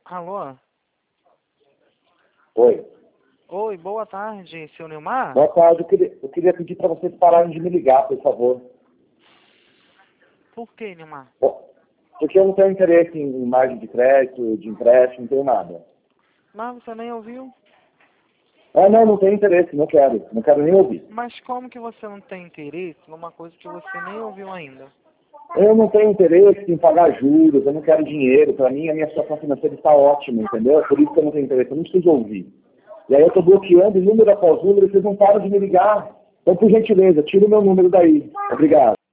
Alô? Oi. Oi, boa tarde, seu Nilmar? Boa tarde. Eu queria pedir para vocês pararem de me ligar, por favor. Por que, Nilmar? Porque eu não tenho interesse em margem de crédito, de empréstimo, não tenho nada. Mas você nem ouviu? Não tenho interesse, não quero. Não quero nem ouvir. Mas como que você não tem interesse numa coisa que você nem ouviu ainda? Eu não tenho interesse em pagar juros, eu não quero dinheiro. Para mim, a minha situação financeira está ótima, entendeu? Por isso que eu não tenho interesse, eu não preciso ouvir. E aí eu estou bloqueando número após número e vocês não param de me ligar. Então, por gentileza, tira o meu número daí. Obrigado.